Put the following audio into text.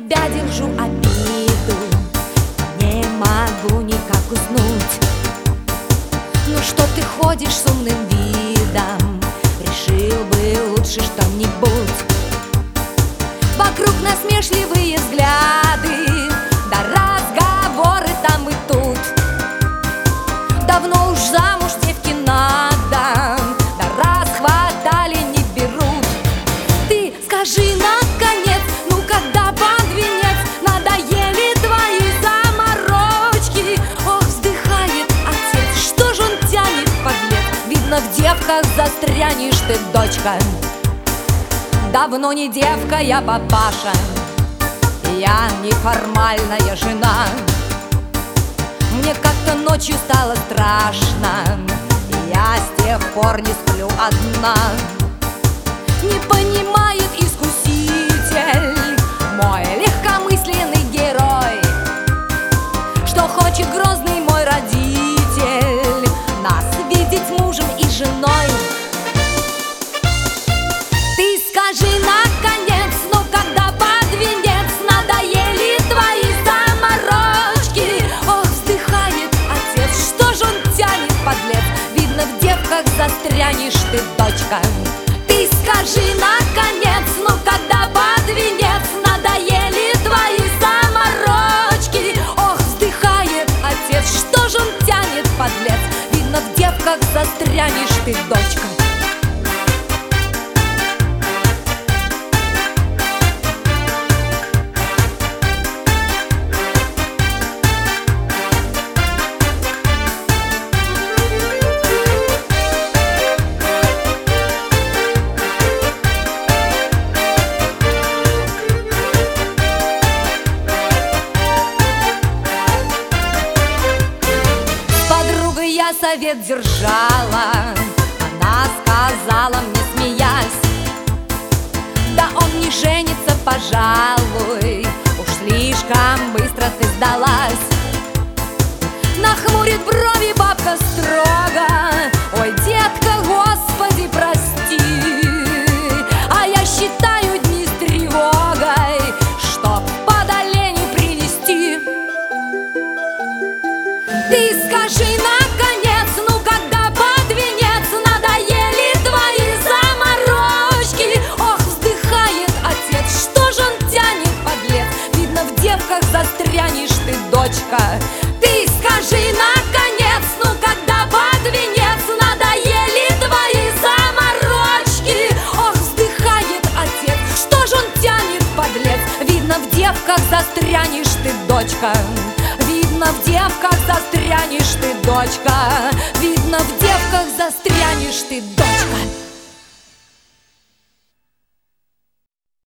тебя держу обиду, не могу никак уснуть. Ну что ты ходишь с умным видом, решил бы лучше что-нибудь. Вокруг насмешливые взгляды, да разговоры там и тут. Давно уж замуж девки надо, да раз хватали не берут. Ты скажи наконец, ну когда под венец, надоели твои заморочки. Ох, вздыхает отец, что ж он тянет, подлец. Видно, в девках застрянешь ты, дочка. Давно не девка, я папаша, я неформальная жена. Мне как-то ночью стало страшно, я с тех пор не сплю одна. Не понимает искуситель, мой легкомысленный герой, что хочет грозный мой родитель нас видеть мужем и женой. Ты скажи наконец, ну когда под венец, надоели твои заморочки. Ох, вздыхает отец, что ж он тянет, подлец. Видно, в девках застрянешь ты, дочка. Ты скажи наконец, ну когда под венец, надоели твои заморочки. Ох, вздыхает отец, что ж он тянет, подлец. Видно, в девках застрянешь ты, дочка. Я совет держала, она сказала мне, смеясь: да он не женится, пожалуй, уж слишком быстро ты сдалась. Нахмурит брови бабка строго: ой, детка, Господи, прости. А я считаю дни с тревогой, чтоб под оленей принести. Ты скажи наконец, ну когда под венец, надоели твои заморочки. Ох, вздыхает отец, что ж он тянет, подлец. Видно, в девках застрянешь ты, дочка. Ты скажи наконец, ну когда под венец, надоели твои заморочки. Ох, вздыхает отец, что ж он тянет, подлец. Видно, в девках застрянешь ты, дочка. Видно, в девках застрянешь ты, дочка. Видно, в девках застрянешь ты, дочка.